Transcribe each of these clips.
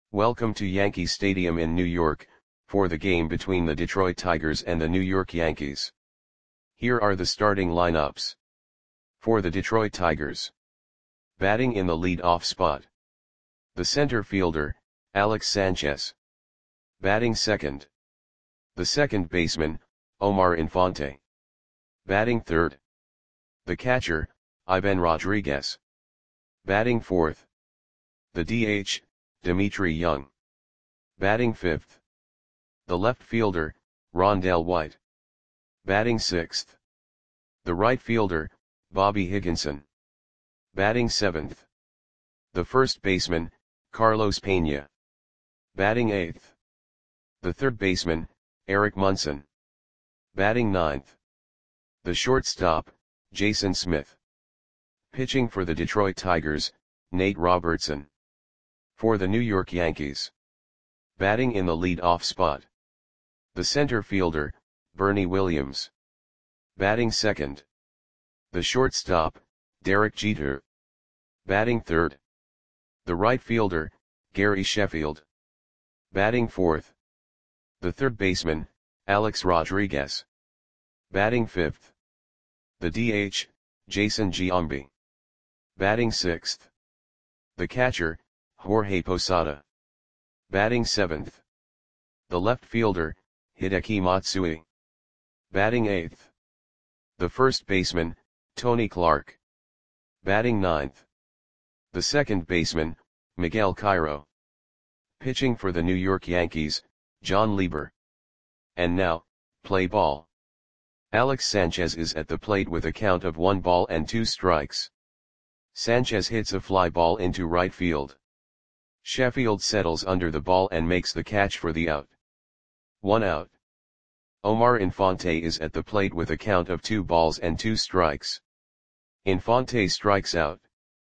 Welcome to Yankee Stadium in New York, for the game between the Detroit Tigers and the New York Yankees. Here are the starting lineups. For the Detroit Tigers. Batting in the lead-off spot. The center fielder, Alex Sanchez. Batting second. The second baseman, Omar Infante. Batting third. The catcher, Ivan Rodriguez. Batting fourth. The DH, Dmitry Young. Batting fifth. The left fielder, Rondell White. Batting sixth. The right fielder, Bobby Higginson. Batting seventh. The first baseman, Carlos Pena. Batting eighth. The third baseman, Eric Munson. Batting ninth. The shortstop, Jason Smith. Pitching for the Detroit Tigers, Nate Robertson. For the New York Yankees. Batting in the lead-off spot. The center fielder, Bernie Williams. Batting second. The shortstop, Derek Jeter. Batting third. The right fielder, Gary Sheffield. Batting fourth. The third baseman, Alex Rodriguez. Batting fifth. The DH, Jason Giambi. Batting sixth. The catcher, Jorge Posada. Batting seventh. The left fielder, Hideki Matsui. Batting eighth. The first baseman, Tony Clark. Batting ninth. The second baseman, Miguel Cairo. Pitching for the New York Yankees, John Lieber. And now, play ball. Alex Sanchez is at the plate with a count of 1 ball and 2 strikes. Sanchez hits a fly ball into right field. Sheffield settles under the ball and makes the catch for the out. 1 out. Omar Infante is at the plate with a count of 2 balls and 2 strikes. Infante strikes out.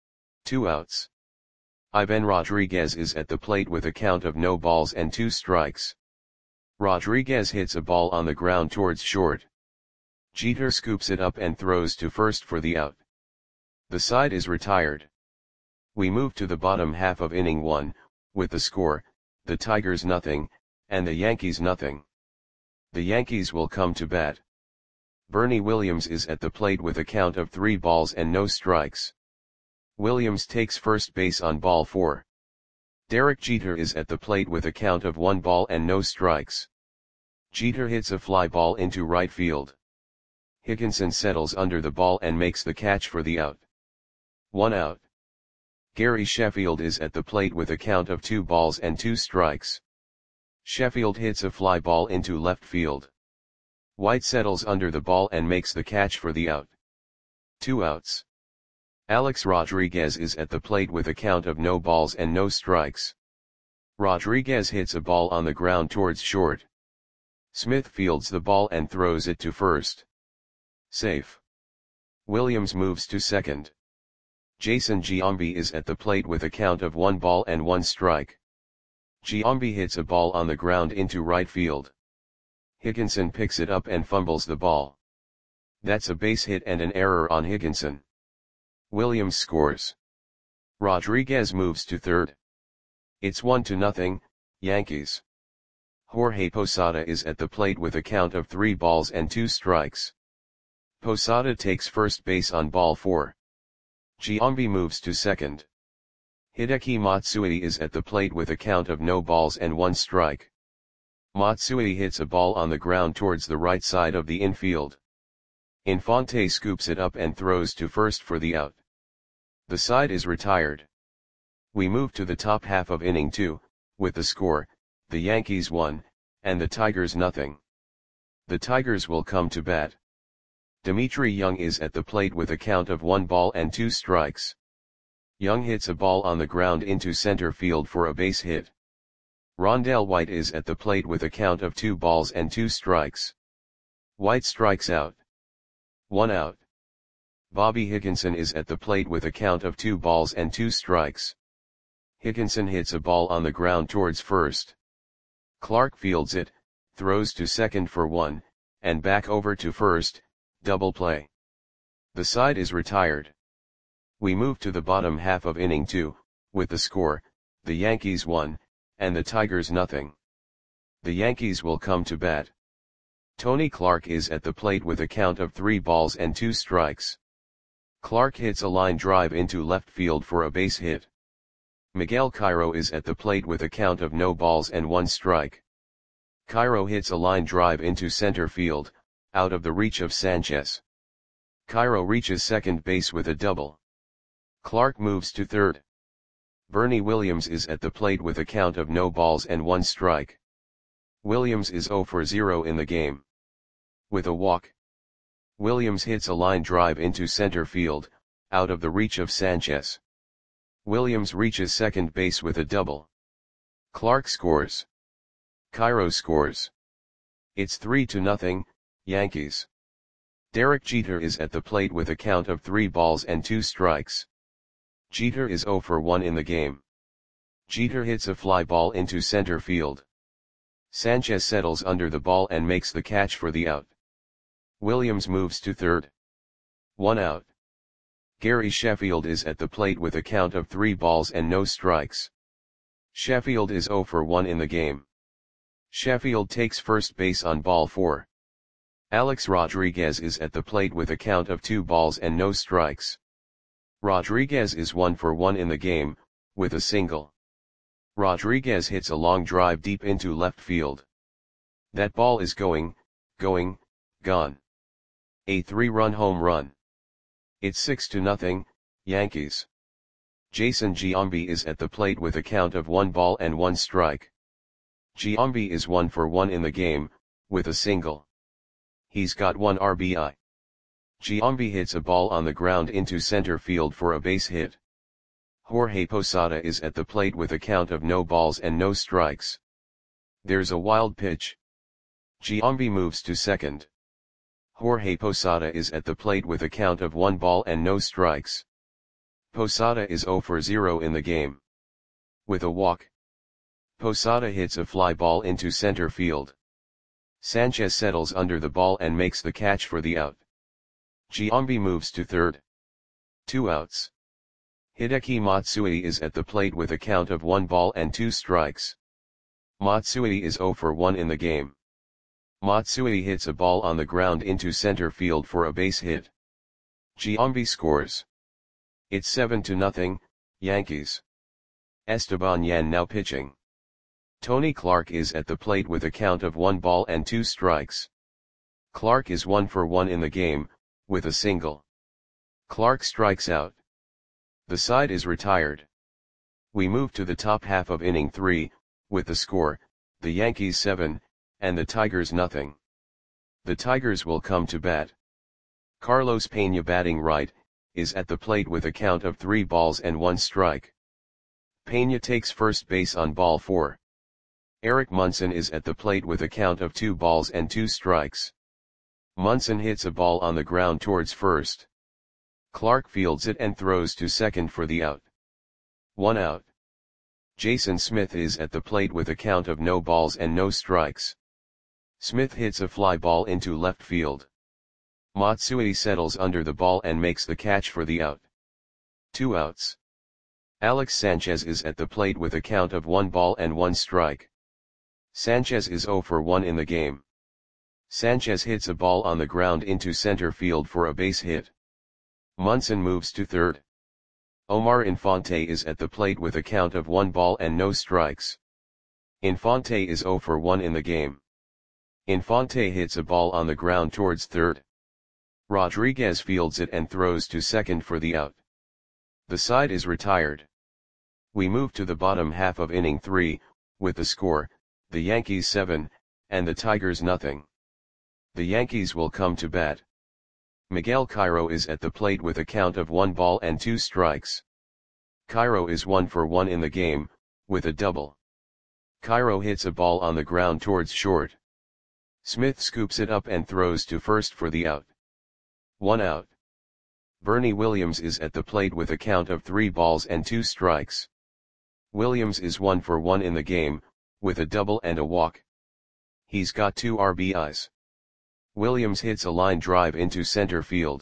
2 outs. Ivan Rodriguez is at the plate with a count of no balls and 2 strikes. Rodriguez hits a ball on the ground towards short. Jeter scoops it up and throws to first for the out. The side is retired. We move to the bottom half of inning 1, with the score, the Tigers nothing, and the Yankees nothing. The Yankees will come to bat. Bernie Williams is at the plate with a count of 3 balls and no strikes. Williams takes first base on ball 4. Derek Jeter is at the plate with a count of 1 ball and no strikes. Jeter hits a fly ball into right field. Higginson settles under the ball and makes the catch for the out. 1 out. Gary Sheffield is at the plate with a count of 2 balls and 2 strikes. Sheffield hits a fly ball into left field. White settles under the ball and makes the catch for the out. 2 outs. Alex Rodriguez is at the plate with a count of no balls and no strikes. Rodriguez hits a ball on the ground towards short. Smith fields the ball and throws it to first. Safe. Williams moves to second. Jason Giambi is at the plate with a count of 1 ball and 1 strike. Giambi hits a ball on the ground into right field. Higginson picks it up and fumbles the ball. That's a base hit and an error on Higginson. Williams scores. Rodriguez moves to third. It's 1-0, Yankees. Jorge Posada is at the plate with a count of 3 balls and 2 strikes. Posada takes first base on ball 4. Giambi moves to second. Hideki Matsui is at the plate with a count of no balls and 1 strike. Matsui hits a ball on the ground towards the right side of the infield. Infante scoops it up and throws to first for the out. The side is retired. We move to the top half of inning 2, with the score, the Yankees 1, and the Tigers nothing. The Tigers will come to bat. Dmitry Young is at the plate with a count of 1 ball and 2 strikes. Young hits a ball on the ground into center field for a base hit. Rondell White is at the plate with a count of 2 balls and 2 strikes. White strikes out. 1 out. Bobby Higginson is at the plate with a count of 2 balls and 2 strikes. Higginson hits a ball on the ground towards first. Clark fields it, throws to second for 1, and back over to first, double play. The side is retired. We move to the bottom half of inning 2, with the score, the Yankees 1, and the Tigers nothing. The Yankees will come to bat. Tony Clark is at the plate with a count of 3 balls and 2 strikes. Clark hits a line drive into left field for a base hit. Miguel Cairo is at the plate with a count of no balls and 1 strike. Cairo hits a line drive into center field, out of the reach of Sanchez. Cairo reaches second base with a double. Clark moves to third. Bernie Williams is at the plate with a count of no balls and 1 strike. Williams is 0 for 0 in the game. With a walk, Williams hits a line drive into center field, out of the reach of Sanchez. Williams reaches second base with a double. Clark scores. Cairo scores. It's 3-0, Yankees. Derek Jeter is at the plate with a count of 3 balls and 2 strikes. Jeter is 0 for 1 in the game. Jeter hits a fly ball into center field. Sanchez settles under the ball and makes the catch for the out. Williams moves to third. 1 out. Gary Sheffield is at the plate with a count of 3 balls and no strikes. Sheffield is 0 for 1 in the game. Sheffield takes first base on ball 4. Alex Rodriguez is at the plate with a count of 2 balls and no strikes. Rodriguez is 1 for 1 in the game, with a single. Rodriguez hits a long drive deep into left field. That ball is gone. A 3-run home run. It's 6-0, Yankees. Jason Giambi is at the plate with a count of 1 ball and 1 strike. Giambi is 1 for 1 in the game, with a single. He's got 1 RBI. Giambi hits a ball on the ground into center field for a base hit. Jorge Posada is at the plate with a count of no balls and no strikes. There's a wild pitch. Giambi moves to second. Jorge Posada is at the plate with a count of 1 ball and no strikes. Posada is 0 for 0 in the game. With a walk, Posada hits a fly ball into center field. Sanchez settles under the ball and makes the catch for the out. Giambi moves to third. 2 outs. Hideki Matsui is at the plate with a count of 1 ball and 2 strikes. Matsui is 0 for 1 in the game. Matsui hits a ball on the ground into center field for a base hit. Giambi scores. It's 7-0, Yankees. Esteban Yan now pitching. Tony Clark is at the plate with a count of 1 ball and 2 strikes. Clark is 1 for 1 in the game, with a single. Clark strikes out. The side is retired. We move to the top half of inning 3, with the score, the Yankees 7, and the Tigers nothing. The Tigers will come to bat. Carlos Pena, batting right, is at the plate with a count of 3 balls and 1 strike. Pena takes first base on ball 4. Eric Munson is at the plate with a count of 2 balls and 2 strikes. Munson hits a ball on the ground towards first. Clark fields it and throws to second for the out. 1 out. Jason Smith is at the plate with a count of no balls and no strikes. Smith hits a fly ball into left field. Matsui settles under the ball and makes the catch for the out. 2 outs. Alex Sanchez is at the plate with a count of 1 ball and 1 strike. Sanchez is 0 for 1 in the game. Sanchez hits a ball on the ground into center field for a base hit. Munson moves to third. Omar Infante is at the plate with a count of 1 ball and no strikes. Infante is 0 for 1 in the game. Infante hits a ball on the ground towards third. Rodriguez fields it and throws to second for the out. The side is retired. We move to the bottom half of inning 3, with the score, the Yankees 7, and the Tigers nothing. The Yankees will come to bat. Miguel Cairo is at the plate with a count of 1 ball and 2 strikes. Cairo is 1 for 1 in the game, with a double. Cairo hits a ball on the ground towards short. Smith scoops it up and throws to first for the out. 1 out. Bernie Williams is at the plate with a count of 3 balls and 2 strikes. Williams is 1 for 1 in the game, with a double and a walk. He's got 2 RBIs. Williams hits a line drive into center field.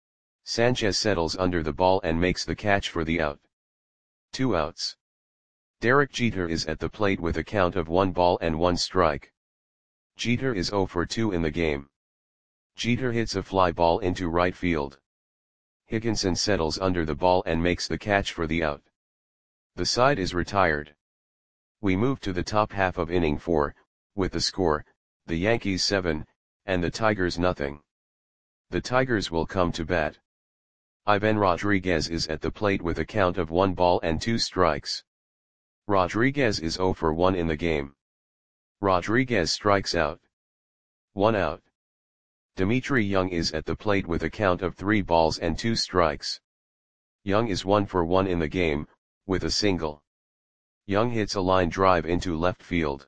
Sanchez settles under the ball and makes the catch for the out. 2 outs. Derek Jeter is at the plate with a count of 1 ball and 1 strike. Jeter is 0 for 2 in the game. Jeter hits a fly ball into right field. Higginson settles under the ball and makes the catch for the out. The side is retired. We move to the top half of inning 4, with the score, the Yankees 7, and the Tigers nothing. The Tigers will come to bat. Ivan Rodriguez is at the plate with a count of 1 ball and 2 strikes. Rodriguez is 0 for 1 in the game. Rodriguez strikes out. 1 out. Dmitry Young is at the plate with a count of 3 balls and 2 strikes. Young is 1 for 1 in the game, with a single. Young hits a line drive into left field.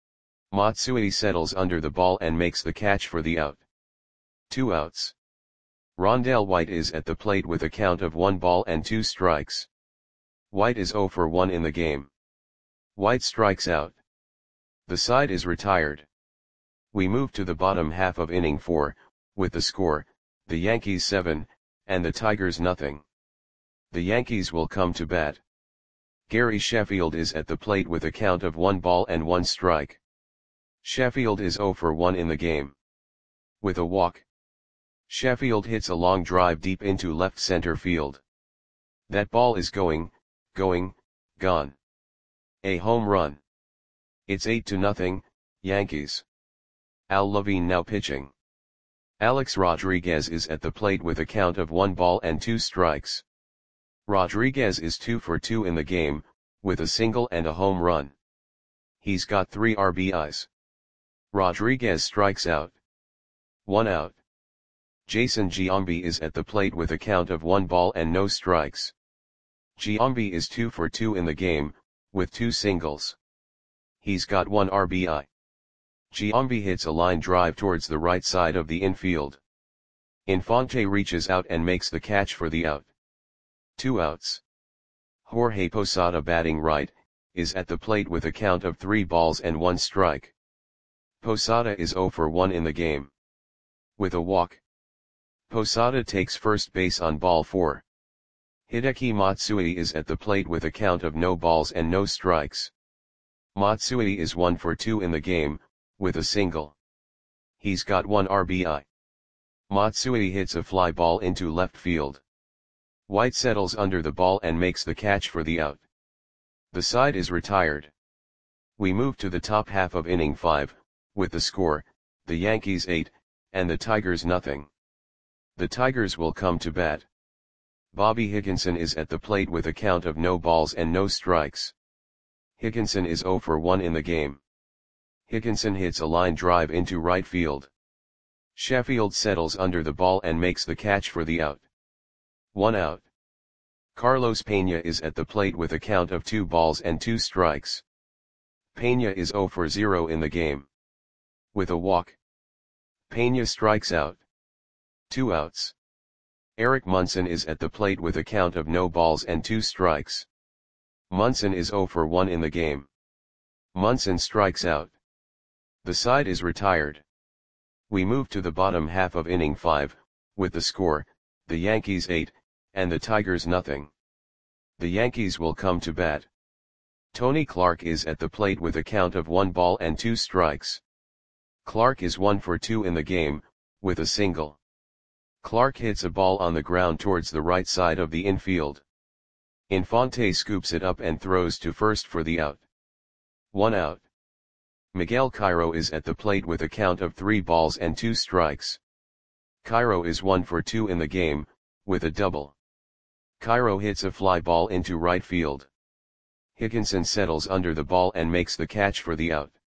Matsui settles under the ball and makes the catch for the out. 2 outs. Rondell White is at the plate with a count of 1 ball and 2 strikes. White is 0 for 1 in the game. White strikes out. The side is retired. We move to the bottom half of inning 4, with the score, the Yankees 7, and the Tigers nothing. The Yankees will come to bat. Gary Sheffield is at the plate with a count of 1 ball and 1 strike. Sheffield is 0 for 1 in the game. With a walk, Sheffield hits a long drive deep into left center field. That ball is going, gone. A home run. It's 8-0, Yankees. Al Levine now pitching. Alex Rodriguez is at the plate with a count of 1 ball and 2 strikes. Rodriguez is 2 for 2 in the game, with a single and a home run. He's got 3 RBIs. Rodriguez strikes out. 1 out. Jason Giambi is at the plate with a count of 1 ball and no strikes. Giambi is 2 for 2 in the game, with 2 singles. He's got 1 RBI. Giambi hits a line drive towards the right side of the infield. Infante reaches out and makes the catch for the out. 2 outs. Jorge Posada, batting right, is at the plate with a count of 3 balls and 1 strike. Posada is 0 for 1 in the game. With a walk, Posada takes first base on ball 4. Hideki Matsui is at the plate with a count of no balls and no strikes. Matsui is 1 for 2 in the game, with a single. He's got 1 RBI. Matsui hits a fly ball into left field. White settles under the ball and makes the catch for the out. The side is retired. We move to the top half of inning 5, with the score, the Yankees 8, and the Tigers nothing. The Tigers will come to bat. Bobby Higginson is at the plate with a count of no balls and no strikes. Higginson is 0 for 1 in the game. Higginson hits a line drive into right field. Sheffield settles under the ball and makes the catch for the out. 1 out. Carlos Pena is at the plate with a count of 2 balls and 2 strikes. Pena is 0 for 0 in the game. With a walk, Pena strikes out. 2 outs. Eric Munson is at the plate with a count of no balls and 2 strikes. Munson is 0 for 1 in the game. Munson strikes out. The side is retired. We move to the bottom half of inning 5, with the score, the Yankees 8, and the Tigers nothing. The Yankees will come to bat. Tony Clark is at the plate with a count of 1 ball and 2 strikes. Clark is 1 for 2 in the game, with a single. Clark hits a ball on the ground towards the right side of the infield. Infante scoops it up and throws to first for the out. 1 out. Miguel Cairo is at the plate with a count of 3 balls and 2 strikes. Cairo is 1 for 2 in the game, with a double. Cairo hits a fly ball into right field. Higginson settles under the ball and makes the catch for the out.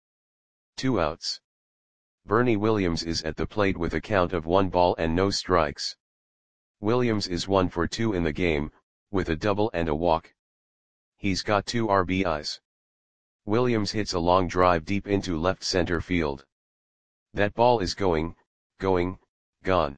2 outs. Bernie Williams is at the plate with a count of 1 ball and no strikes. Williams is 1 for 2 in the game, with a double and a walk. He's got 2 RBIs. Williams hits a long drive deep into left center field. That ball is going, gone.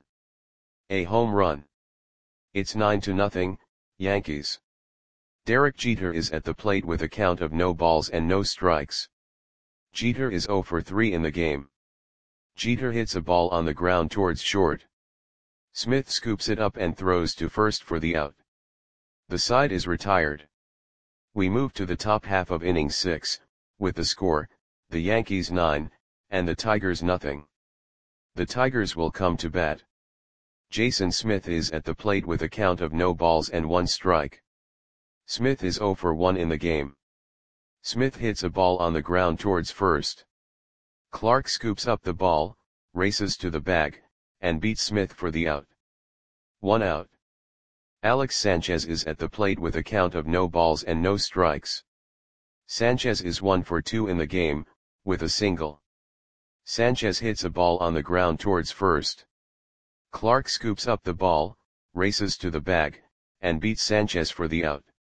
A home run. It's 9-0, Yankees. Derek Jeter is at the plate with a count of no balls and no strikes. Jeter is 0 for 3 in the game. Jeter hits a ball on the ground towards short. Smith scoops it up and throws to first for the out. The side is retired. We move to the top half of inning 6, with the score, the Yankees 9, and the Tigers nothing. The Tigers will come to bat. Jason Smith is at the plate with a count of no balls and 1 strike. Smith is 0 for 1 in the game. Smith hits a ball on the ground towards first. Clark scoops up the ball, races to the bag, and beats Smith for the out. 1 out. Alex Sanchez is at the plate with a count of no balls and no strikes. Sanchez is 1 for 2 in the game, with a single. Sanchez hits a ball on the ground towards first. Clark scoops up the ball, races to the bag, and beats Sanchez for the out.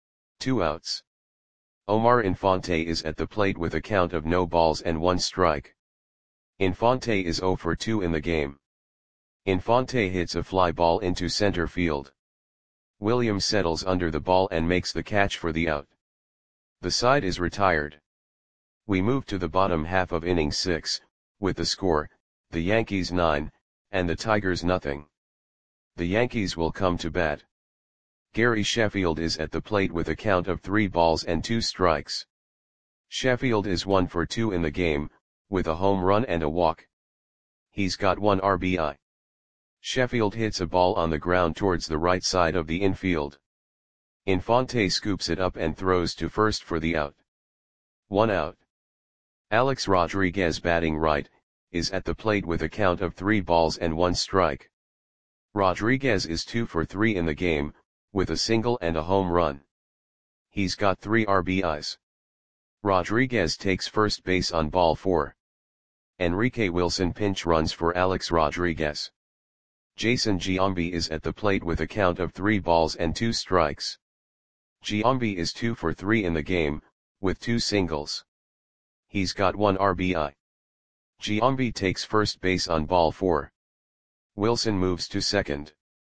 2 outs. Omar Infante is at the plate with a count of no balls and 1 strike. Infante is 0 for 2 in the game. Infante hits a fly ball into center field. Williams settles under the ball and makes the catch for the out. The side is retired. We move to the bottom half of inning 6, with the score, the Yankees 9, and the Tigers nothing. The Yankees will come to bat. Gary Sheffield is at the plate with a count of 3 balls and 2 strikes. Sheffield is 1 for 2 in the game, with a home run and a walk. He's got 1 RBI. Sheffield hits a ball on the ground towards the right side of the infield. Infante scoops it up and throws to first for the out. 1 out. Alex Rodriguez, batting right, is at the plate with a count of 3 balls and 1 strike. Rodriguez is 2 for 3 in the game, with a single and a home run. He's got 3 RBIs. Rodriguez takes first base on ball 4. Enrique Wilson pinch runs for Alex Rodriguez. Jason Giambi is at the plate with a count of 3 balls and 2 strikes. Giambi is 2 for 3 in the game, with 2 singles. He's got 1 RBI. Giambi takes first base on ball 4. Wilson moves to second.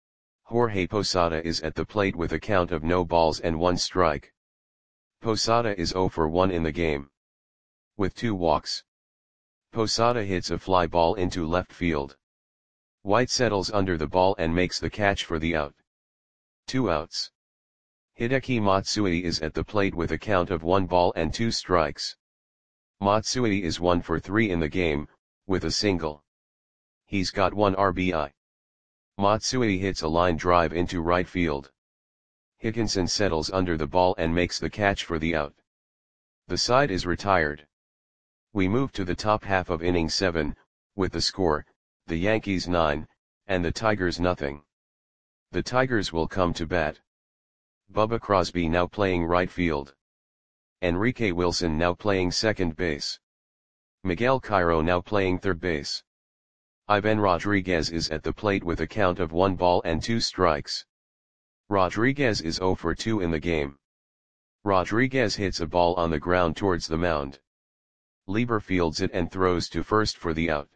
Jorge Posada is at the plate with a count of no balls and 1 strike. Posada is 0 for 1 in the game, with 2 walks. Posada hits a fly ball into left field. White settles under the ball and makes the catch for the out. 2 outs. Hideki Matsui is at the plate with a count of 1 ball and 2 strikes. Matsui is 1 for 3 in the game, with a single. He's got 1 RBI. Matsui hits a line drive into right field. Higginson settles under the ball and makes the catch for the out. The side is retired. We move to the top half of inning 7, with the score, the Yankees 9, and the Tigers nothing. The Tigers will come to bat. Bubba Crosby now playing right field. Enrique Wilson now playing second base. Miguel Cairo now playing third base. Ivan Rodriguez is at the plate with a count of 1 ball and 2 strikes. Rodriguez is 0 for 2 in the game. Rodriguez hits a ball on the ground towards the mound. Lieber fields it and throws to first for the out.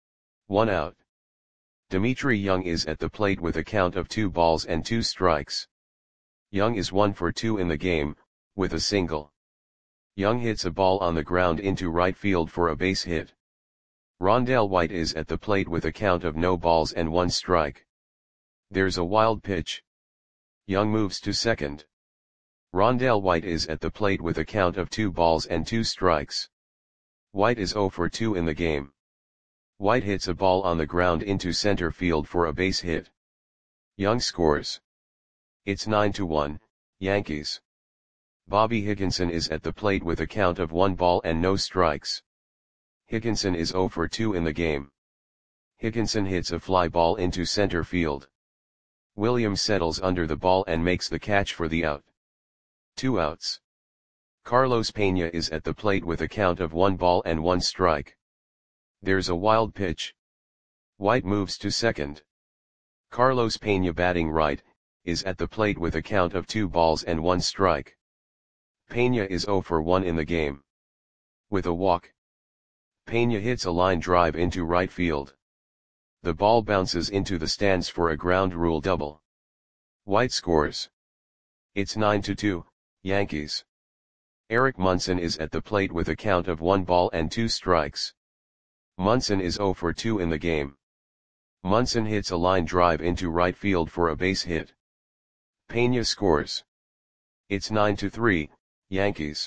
1 out. Dimitri Young is at the plate with a count of 2 balls and 2 strikes. Young is 1 for 2 in the game, with a single. Young hits a ball on the ground into right field for a base hit. Rondell White is at the plate with a count of no balls and 1 strike. There's a wild pitch. Young moves to second. Rondell White is at the plate with a count of 2 balls and 2 strikes. White is 0 for 2 in the game. White hits a ball on the ground into center field for a base hit. Young scores. It's 9-1, Yankees. Bobby Higginson is at the plate with a count of 1 ball and no strikes. Higginson is 0 for 2 in the game. Higginson hits a fly ball into center field. Williams settles under the ball and makes the catch for the out. 2 outs. Carlos Pena is at the plate with a count of 1 ball and 1 strike. There's a wild pitch. White moves to second. Carlos Pena, batting right, is at the plate with a count of 2 balls and 1 strike. Pena is 0 for 1 in the game, with a walk. Pena hits a line drive into right field. The ball bounces into the stands for a ground rule double. White scores. It's 9-2, Yankees. Eric Munson is at the plate with a count of 1 ball and 2 strikes. Munson is 0 for 2 in the game. Munson hits a line drive into right field for a base hit. Pena scores. It's 9-3, Yankees.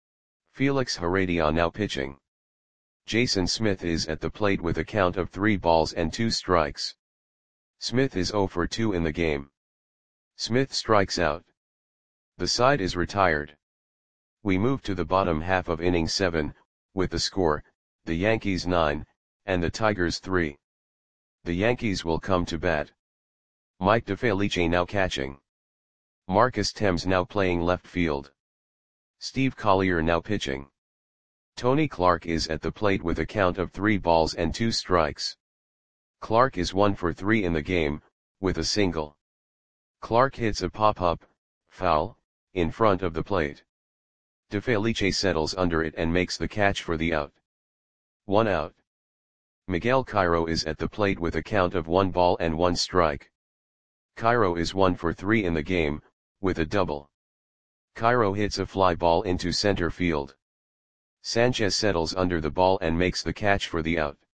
Felix Heredia now pitching. Jason Smith is at the plate with a count of 3 balls and 2 strikes. Smith is 0 for 2 in the game. Smith strikes out. The side is retired. We move to the bottom half of inning 7, with the score, the Yankees 9, and the Tigers 3. The Yankees will come to bat. Mike DeFelice now catching. Marcus Thames now playing left field. Steve Collier now pitching. Tony Clark is at the plate with a count of 3 balls and 2 strikes. Clark is 1 for 3 in the game, with a single. Clark hits a pop-up, foul, in front of the plate. DeFelice settles under it and makes the catch for the out. 1 out. Miguel Cairo is at the plate with a count of 1 ball and 1 strike. Cairo is 1 for 3 in the game, with a double. Cairo hits a fly ball into center field. Sanchez settles under the ball and makes the catch for the out.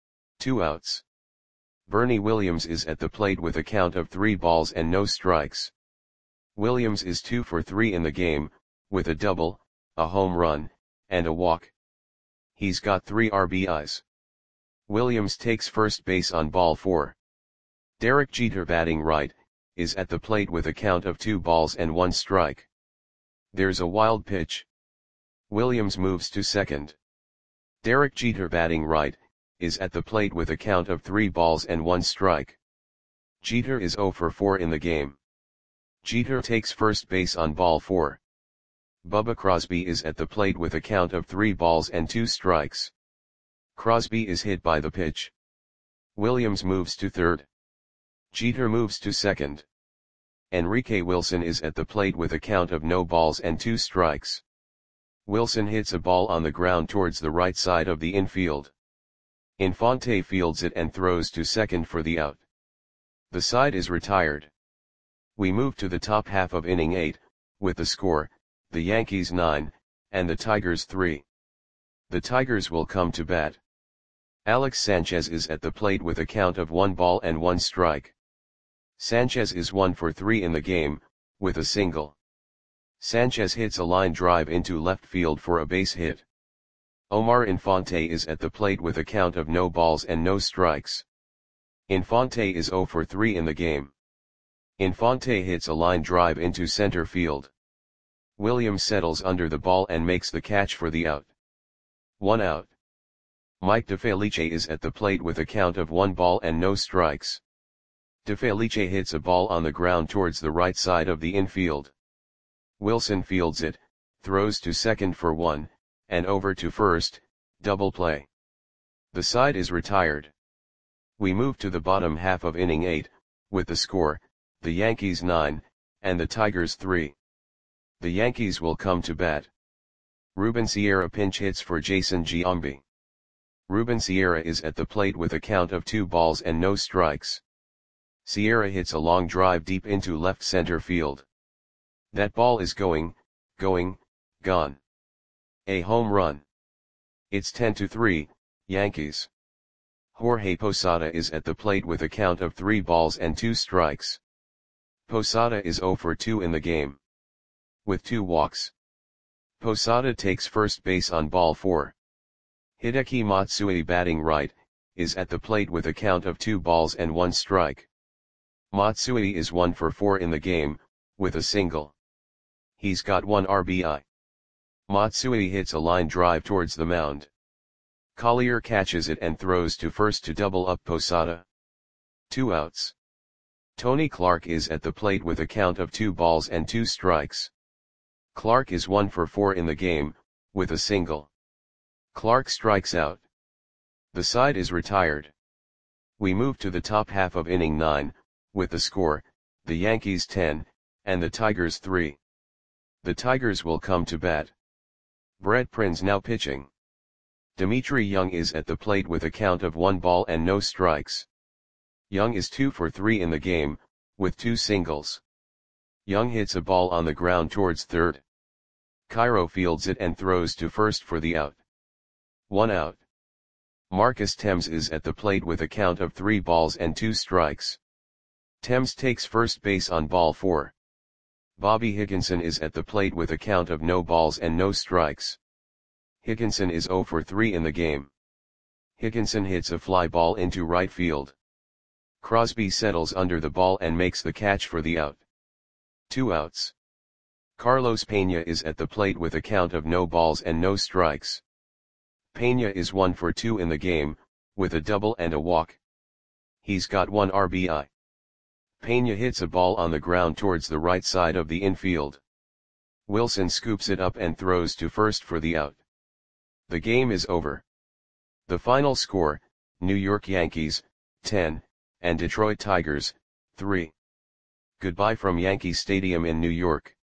2 outs. Bernie Williams is at the plate with a count of 3 balls and no strikes. Williams is 2 for 3 in the game, with a double, a home run, and a walk. He's got 3 RBIs. Williams takes first base on ball 4. Derek Jeter batting right, is at the plate with a count of 2 balls and 1 strike. There's a wild pitch. Williams moves to second. Derek Jeter batting right, is at the plate with a count of 3 balls and 1 strike. Jeter is 0 for 4 in the game. Jeter takes first base on ball 4. Bubba Crosby is at the plate with a count of 3 balls and 2 strikes. Crosby is hit by the pitch. Williams moves to third. Jeter moves to second. Enrique Wilson is at the plate with a count of no balls and 2 strikes. Wilson hits a ball on the ground towards the right side of the infield. Infante fields it and throws to second for the out. The side is retired. We move to the top half of inning 8, with the score, the Yankees 9, and the Tigers 3. The Tigers will come to bat. Alex Sanchez is at the plate with a count of 1 ball and 1 strike. Sanchez is 1 for 3 in the game, with a single. Sanchez hits a line drive into left field for a base hit. Omar Infante is at the plate with a count of no balls and no strikes. Infante is 0 for 3 in the game. Infante hits a line drive into center field. Williams settles under the ball and makes the catch for the out. 1 out. Mike DeFelice is at the plate with a count of 1 ball and no strikes. DeFelice hits a ball on the ground towards the right side of the infield. Wilson fields it, throws to second for 1, and over to first, double play. The side is retired. We move to the bottom half of inning 8, with the score, the Yankees 9, and the Tigers 3. The Yankees will come to bat. Ruben Sierra pinch hits for Jason Giambi. Ruben Sierra is at the plate with a count of 2 balls and no strikes. Sierra hits a long drive deep into left center field. That ball is gone. A home run. It's 10-3, Yankees. Jorge Posada is at the plate with a count of 3 balls and 2 strikes. Posada is 0 for 2 in the game. With 2 walks. Posada takes first base on ball 4. Hideki Matsui batting right, is at the plate with a count of 2 balls and 1 strike. Matsui is 1 for 4 in the game, with a single. He's got 1 RBI. Matsui hits a line drive towards the mound. Collier catches it and throws to first to double up Posada. 2 outs. Tony Clark is at the plate with a count of 2 balls and 2 strikes. Clark is 1 for 4 in the game, with a single. Clark strikes out. The side is retired. We move to the top half of inning 9, with the score, the Yankees 10, and the Tigers 3. The Tigers will come to bat. Brett Prinz now pitching. Dimitri Young is at the plate with a count of 1 ball and no strikes. Young is 2 for 3 in the game, with 2 singles. Young hits a ball on the ground towards third. Cairo fields it and throws to first for the out. 1 out. Marcus Thames is at the plate with a count of 3 balls and 2 strikes. Thames takes first base on ball 4. Bobby Higginson is at the plate with a count of no balls and no strikes. Higginson is 0 for 3 in the game. Higginson hits a fly ball into right field. Crosby settles under the ball and makes the catch for the out. 2 outs. Carlos Pena is at the plate with a count of no balls and no strikes. Pena is 1 for 2 in the game, with a double and a walk. He's got 1 RBI. Pena hits a ball on the ground towards the right side of the infield. Wilson scoops it up and throws to first for the out. The game is over. The final score, New York Yankees, 10, and Detroit Tigers, 3. Goodbye from Yankee Stadium in New York.